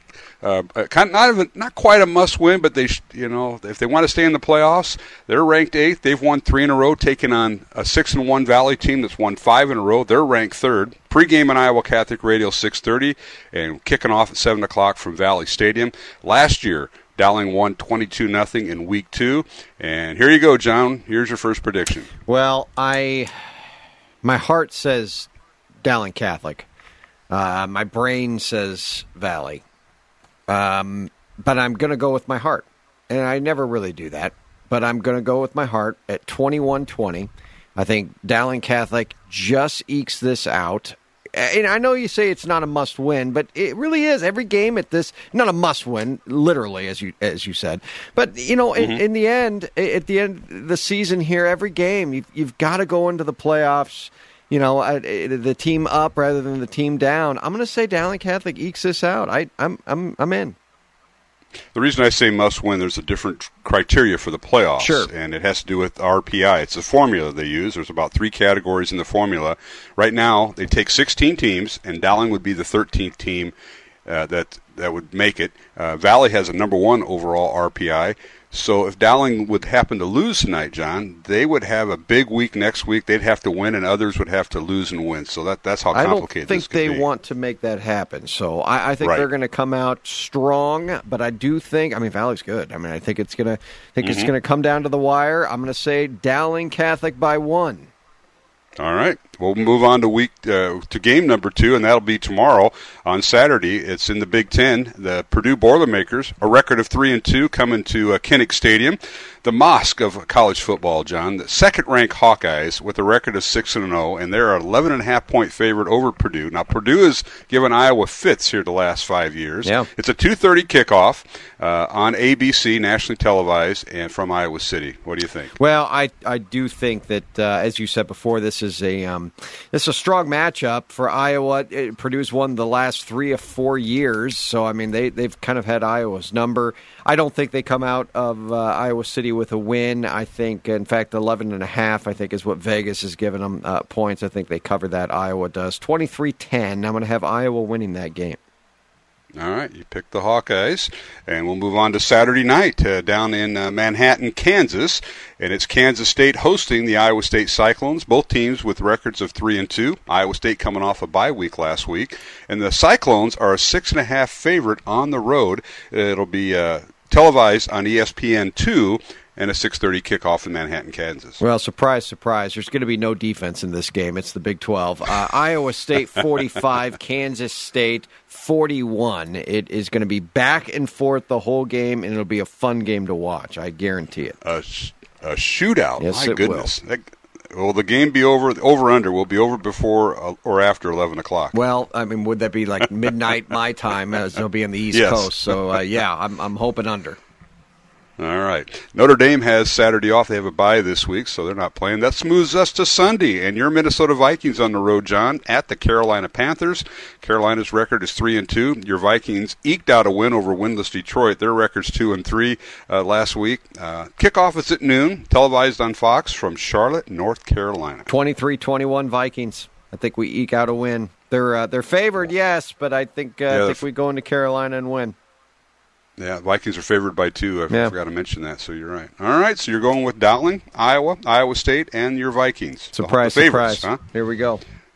not quite a must-win, but if they want to stay in the playoffs, they're ranked 8th. They've won 3 in a row, taking on a 6-1 Valley team that's won 5 in a row. They're ranked 3rd. Pre-game on Iowa Catholic Radio 6:30, and kicking off at 7 o'clock from Valley Stadium. Last year, Dowling won 22-0 in Week 2. And here you go, John. Here's your first prediction. Well, my heart says Dowling Catholic. My brain says Valley. But I'm going to go with my heart. And I never really do that. But I'm going to go with my heart at 21-20. I think Dowling Catholic just ekes this out. And I know you say it's not a must-win, but it really is. Every game at this, not a must-win, literally, as you said. But, in the end, at the end of the season here, every game, you've got to go into the playoffs, the team up rather than the team down. I'm going to say Dowling Catholic ekes this out. I'm in. The reason I say must-win, there's a different criteria for the playoffs, sure, and it has to do with RPI. It's a formula they use. There's about 3 categories in the formula. Right now, they take 16 teams, and Dowling would be the 13th team that would make it. Valley has a number 1 overall RPI. So if Dowling would happen to lose tonight, John, they would have a big week next week. They'd have to win, and others would have to lose and win. So that's how complicated this could be. I don't think they want to make that happen. So I think they're going to come out strong. But I do think, Valley's good. I think it's going to come down to the wire. I'm going to say Dowling Catholic by 1. All right. We'll move on to game number 2, and that'll be tomorrow on Saturday. It's in the Big Ten. The Purdue Boilermakers, a record of 3-2, coming to Kinnick Stadium. The mosque of college football, John. The second-ranked Hawkeyes with a record of 6-0, and they're an 11.5-point favorite over Purdue. Now, Purdue has given Iowa fits here the last 5 years. Yeah. It's a 2:30 kickoff on ABC, nationally televised, and from Iowa City. What do you think? Well, I do think that, as you said before, this is a strong matchup for Iowa. Purdue's won the last 3 or 4 years, so they've kind of had Iowa's number. I don't think they come out of Iowa City with a win. I think, in fact, 11.5, I think, is what Vegas has given them points. I think they cover that. Iowa does. 23-10. I'm going to have Iowa winning that game. All right, you picked the Hawkeyes, and we'll move on to Saturday night down in Manhattan, Kansas, and it's Kansas State hosting the Iowa State Cyclones, both teams with records of 3-2. Iowa State coming off a bye week last week, and the Cyclones are a 6.5 favorite on the road. It'll be televised on ESPN2, and a 6:30 kickoff in Manhattan, Kansas. Well, surprise, surprise. There's going to be no defense in this game. It's the Big 12. Iowa State 45, Kansas State 41. It is going to be back and forth the whole game, and it'll be a fun game to watch. I guarantee it. A shootout. Yes, my goodness. Will the game be over? The over-under will be over before or after 11 o'clock. Well, would that be like midnight my time, as it'll be on the East Coast? So, I'm hoping under. All right. Notre Dame has Saturday off. They have a bye this week, so they're not playing. That smooths us to Sunday. And your Minnesota Vikings on the road, John, at the Carolina Panthers. Carolina's record is 3-2. Your Vikings eked out a win over winless Detroit. Their record's 2-3 last week. Kickoff is at noon, televised on Fox from Charlotte, North Carolina. 23-21 Vikings. I think we eke out a win. They're favored, yes, but I think we go into Carolina and win. Yeah, Vikings are favored by 2. I forgot to mention that, so you're right. All right, so you're going with Dowling, Iowa State, and your Vikings. Surprise, favorites, surprise. huh? Here we go.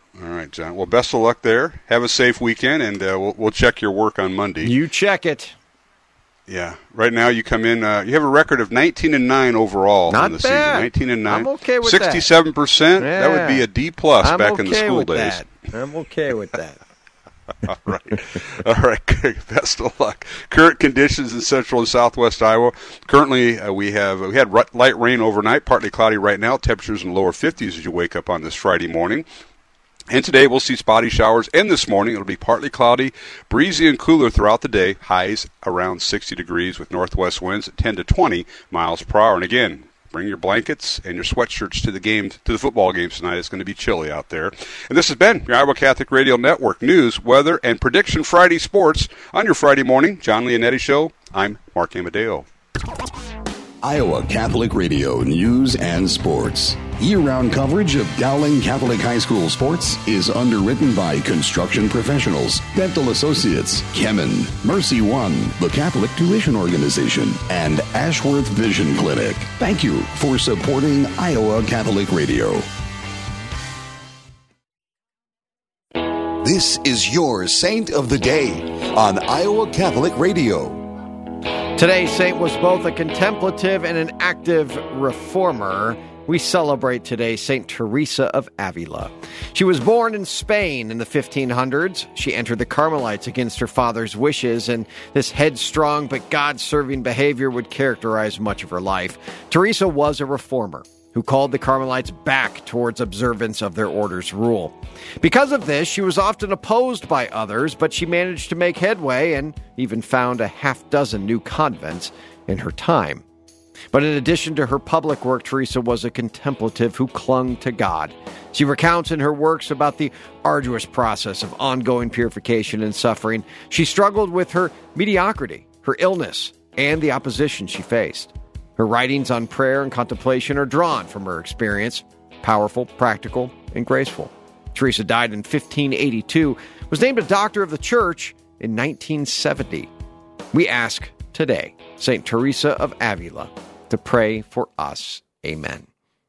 All right, John. Well, best of luck there. Have a safe weekend, and we'll check your work on Monday. You check it. Yeah. Right now, you come in. You have a record of 19-9 overall Not in the bad. season. 19-9. I'm okay with 67%. that. That would be a D+ back in the school with days. That. I'm okay with that. All right. All right. Best of luck. Current conditions in central and southwest Iowa. Currently, we had light rain overnight, partly cloudy right now. Temperatures in the lower 50s as you wake up on this Friday morning. And today we'll see spotty showers, and this morning it'll be partly cloudy, breezy and cooler throughout the day. Highs around 60 degrees with northwest winds at 10 to 20 miles per hour. And again, bring your blankets and your sweatshirts to the football games tonight. It's going to be chilly out there. And this has been your Iowa Catholic Radio Network News, Weather, and Prediction Friday Sports on your Friday morning John Leonetti Show. I'm Mark Amadeo. Iowa Catholic Radio News and Sports. Year-round coverage of Dowling Catholic High School sports is underwritten by Construction Professionals, Dental Associates, Kemen, Mercy One, the Catholic Tuition Organization, and Ashworth Vision Clinic. Thank you for supporting Iowa Catholic Radio. This is your Saint of the Day on Iowa Catholic Radio. Today's saint was both a contemplative and an active reformer. We celebrate today St. Teresa of Avila. She was born in Spain in the 1500s. She entered the Carmelites against her father's wishes, and this headstrong but God-serving behavior would characterize much of her life. Teresa was a reformer who called the Carmelites back towards observance of their order's rule. Because of this, she was often opposed by others, but she managed to make headway and even found a half-dozen new convents in her time. But in addition to her public work, Teresa was a contemplative who clung to God. She recounts in her works about the arduous process of ongoing purification and suffering. She struggled with her mediocrity, her illness, and the opposition she faced. Her writings on prayer and contemplation are drawn from her experience, powerful, practical, and graceful. Teresa died in 1582, was named a doctor of the Church in 1970. We ask today, St. Teresa of Avila, to pray for us. Amen.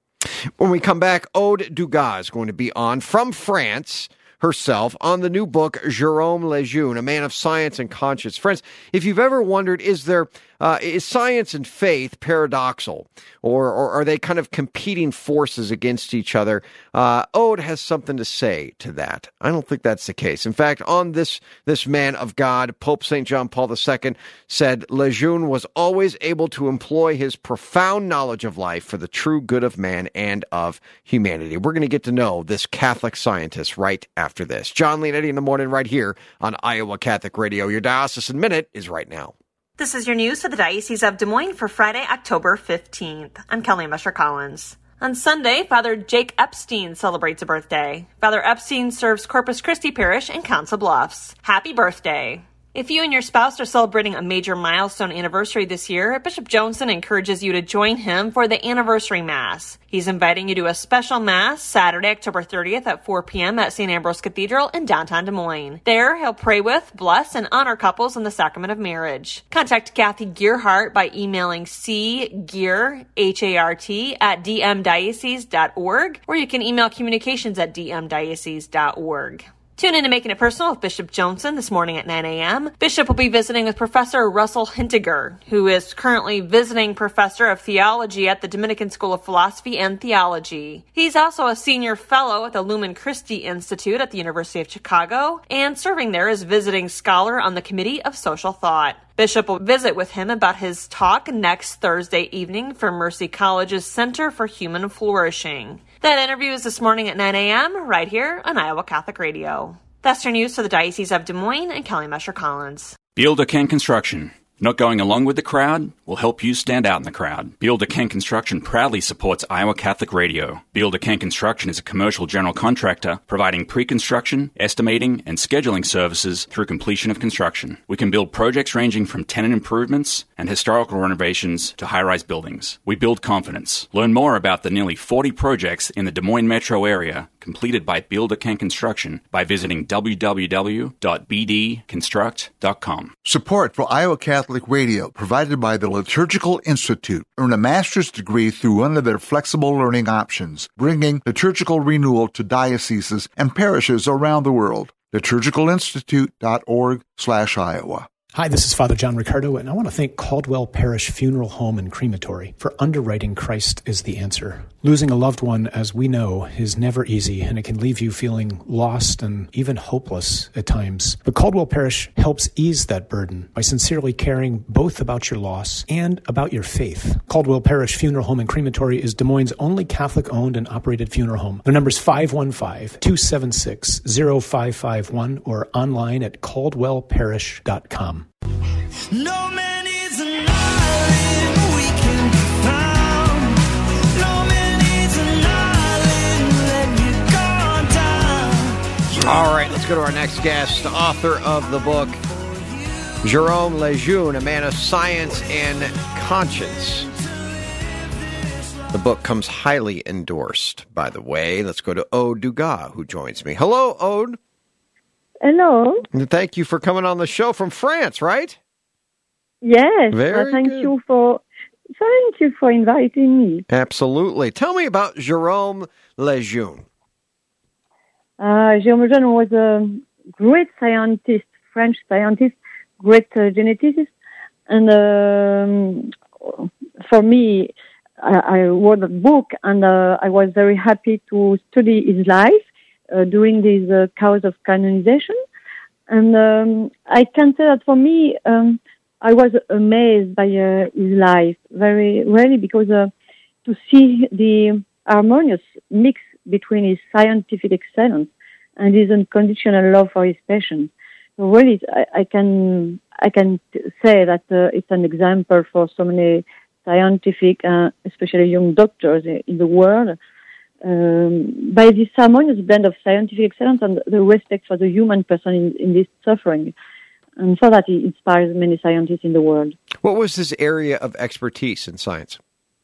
When we come back, Aude Dugas is going to be on from France herself on the new book, Jérôme Lejeune, a man of science and conscience. Friends, if you've ever wondered, is science and faith paradoxal, or are they kind of competing forces against each other? Aude has something to say to that. I don't think that's the case. In fact, on this man of God, Pope St. John Paul II said Lejeune was always able to employ his profound knowledge of life for the true good of man and of humanity. We're going to get to know this Catholic scientist right after this. John Leonetti in the morning right here on Iowa Catholic Radio. Your Diocesan Minute is right now. This is your news for the Diocese of Des Moines for Friday, October 15th. I'm Kelly Mesher-Collins. On Sunday, Father Jake Epstein celebrates a birthday. Father Epstein serves Corpus Christi Parish in Council Bluffs. Happy birthday! If you and your spouse are celebrating a major milestone anniversary this year, Bishop Johnson encourages you to join him for the Anniversary Mass. He's inviting you to a special Mass Saturday, October 30th at 4 p.m. at St. Ambrose Cathedral in downtown Des Moines. There, he'll pray with, bless, and honor couples in the sacrament of marriage. Contact Kathy Gearhart by emailing cgear, H-A-R-T, at dmdiocese.org, or you can email communications at dmdiocese.org. Tune in to Making It Personal with Bishop Johnson this morning at 9 a.m. Bishop will be visiting with Professor Russell Hintiger, who is currently visiting professor of theology at the Dominican School of Philosophy and Theology. He's also a senior fellow at the Lumen Christi Institute at the University of Chicago and serving there as visiting scholar on the Committee of Social Thought. Bishop will visit with him about his talk next Thursday evening for Mercy College's Center for Human Flourishing. That interview is this morning at 9 a.m. right here on Iowa Catholic Radio. That's your news for the Diocese of Des Moines and Kelly Mesher-Collins. Bielda Ken Construction. Not going along with the crowd will help you stand out in the crowd. Bielda Ken Construction proudly supports Iowa Catholic Radio. Bielda Ken Construction is a commercial general contractor providing pre-construction, estimating, and scheduling services through completion of construction. We can build projects ranging from tenant improvements and historical renovations to high-rise buildings. We build confidence. Learn more about the nearly 40 projects in the Des Moines metro area completed by Builder Ken Construction by visiting www.bdconstruct.com. Support for Iowa Catholic Radio provided by the Liturgical Institute. Earn a master's degree through one of their flexible learning options, bringing liturgical renewal to dioceses and parishes around the world. liturgicalinstitute.org/Iowa. Hi, this is Father John Ricardo, and I want to thank Caldwell Parish Funeral Home and Crematory for underwriting Christ is the Answer. Losing a loved one, as we know, is never easy, and it can leave you feeling lost and even hopeless at times. But Caldwell Parish helps ease that burden by sincerely caring both about your loss and about your faith. Caldwell Parish Funeral Home and Crematory is Des Moines' only Catholic-owned and operated funeral home. Their number is 515-276-0551 or online at caldwellparish.com. No man is an island we can be found. No man is an island that you've gone down. All right, let's go to our next guest, author of the book, Jérôme Lejeune, A Man of Science and Conscience. The book comes highly endorsed, by the way. Let's go to Aude Dugas, who joins me. Hello, Aude. Hello. And thank you for coming on the show from France, right? Yes. Very thank good. you for inviting me. Absolutely. Tell me about Jérôme Lejeune. Jérôme Lejeune was a great scientist, French scientist, great geneticist, and for me, I wrote a book, and I was very happy to study his life during this cause of canonization. And I can say that for me, I was amazed by his life, very really, because to see the harmonious mix between his scientific excellence and his unconditional love for his patients. So really, I can say that it's an example for so many scientific, especially young doctors in the world, by this harmonious blend of scientific excellence and the respect for the human person in this suffering. And so that he inspires many scientists in the world. What was his area of expertise in science?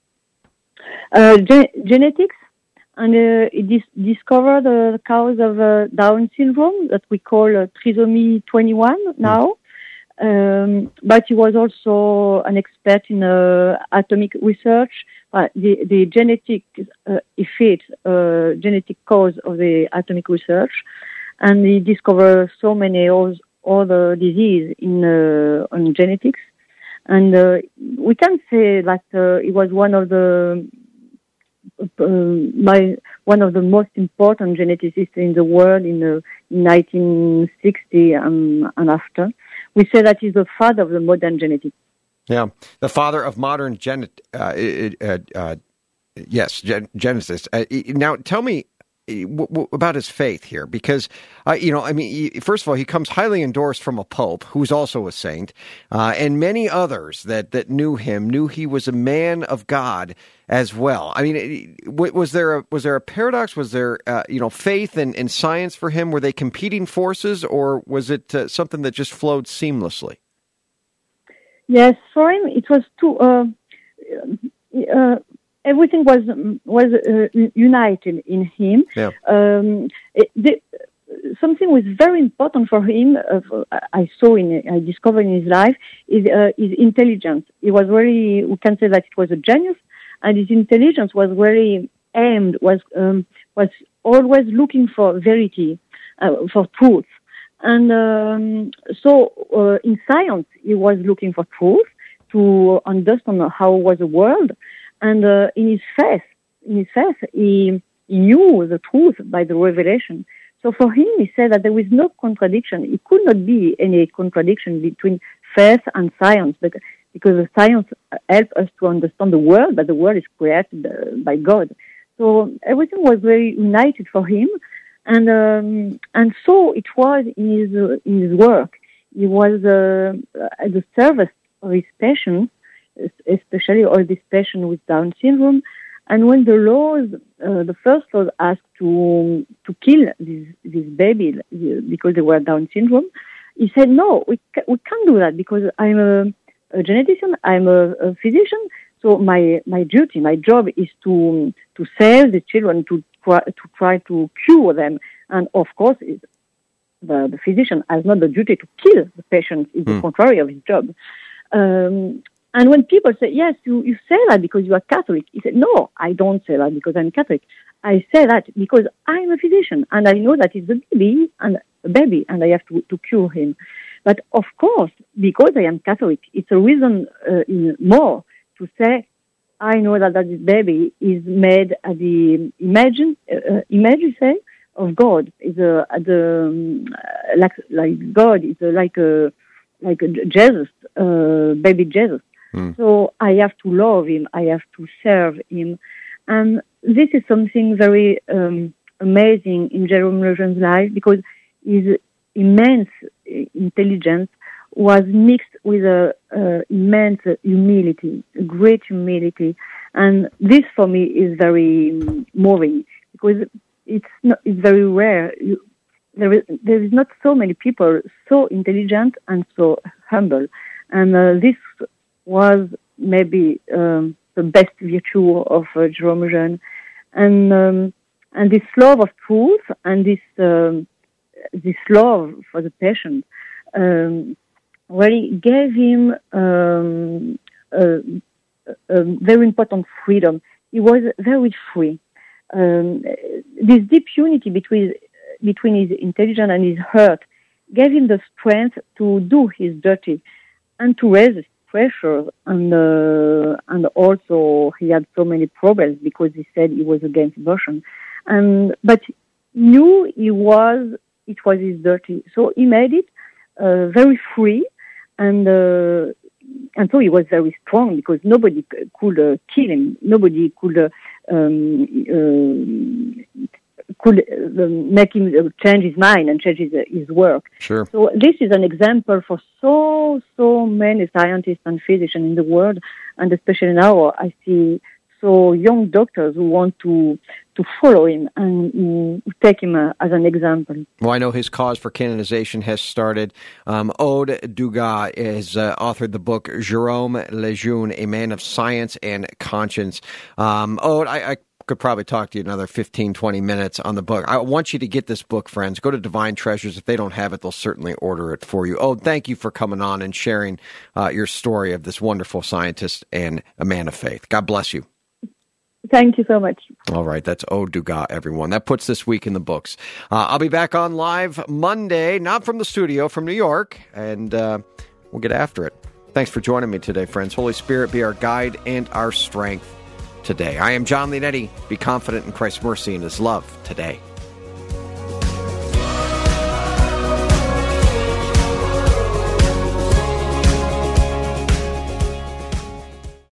Genetics, and he discovered the cause of Down syndrome that we call trisomy 21 now. But he was also an expert in atomic research, the genetic effect, genetic cause of the atomic research, and he discovered so many other disease on genetics, and we can say that he was one of the most important geneticists in the world in 1960 and after. We say that he's the father of the modern genetics. Yeah, the father of modern geneticists. Now, tell me about his faith here, because, first of all, he comes highly endorsed from a pope who's also a saint, and many others that knew him knew he was a man of God as well. I mean, was there a paradox? Was there, faith and science for him? Were they competing forces, or was it something that just flowed seamlessly? Yes, for him, it was everything was united in him. Yeah. Something was very important for him. I discovered in his life is his intelligence. He was very. We can say that it was a genius, and his intelligence was very aimed. Was always looking for verity, for truth, and so in science he was looking for truth to understand how was the world. And in his faith, he knew the truth by the revelation. So for him, he said that there was no contradiction. It could not be any contradiction between faith and science, because the science helps us to understand the world, but the world is created by God. So everything was very united for him, and so it was in his work. He was at the service of his patients, especially all these patients with Down syndrome. And when the first laws asked to kill these babies because they were Down syndrome, he said, no, we can't do that, because I'm a genetician, I'm a physician, so my duty, my job is to save the children, to try to cure them. And of course, the physician has not the duty to kill the patient. It's the contrary of his job. And when people say, yes, you say that because you are Catholic, he said, no, I don't say that because I'm Catholic. I say that because I'm a physician and I know that it's a baby and I have to cure him. But of course, because I am Catholic, it's a reason more to say, I know that this baby is made at the image, you say, of God. Is like God is like a Jesus, baby Jesus. So I have to love him. I have to serve him, and this is something very amazing in Jerome Legendre life because his immense intelligence was mixed with immense humility, great humility, and this for me is very moving because it's very rare. There is not so many people so intelligent and so humble, and this was maybe the best virtue of Jerome Legendre, and this love of truth and this love for the patient really gave him a very important freedom. He was very free. This deep unity between his intelligence and his heart gave him the strength to do his duty and to resist pressure. And also he had so many problems because he said he was against abortion, but knew it was his duty. So he made it very free, and so he was very strong because nobody could kill him. Nobody could make him change his mind and change his work. Sure. So this is an example for so many scientists and physicians in the world, and especially now I see so young doctors who want to follow him and who take him as an example. Well, I know his cause for canonization has started. Aude Dugas has authored the book Jerome Legendre, A Man of Science and Conscience. Aude, I could probably talk to you another 15, 20 minutes on the book. I want you to get this book, friends. Go to Divine Treasures. If they don't have it, they'll certainly order it for you. Aude, thank you for coming on and sharing your story of this wonderful scientist and a man of faith. God bless you. Thank you so much. All right, that's Aude Dugas, everyone. That puts this week in the books. I'll be back on live Monday, not from the studio, from New York, and we'll get after it. Thanks for joining me today, friends. Holy Spirit be our guide and our strength today. I am John Leonetti. Be confident in Christ's mercy and his love today.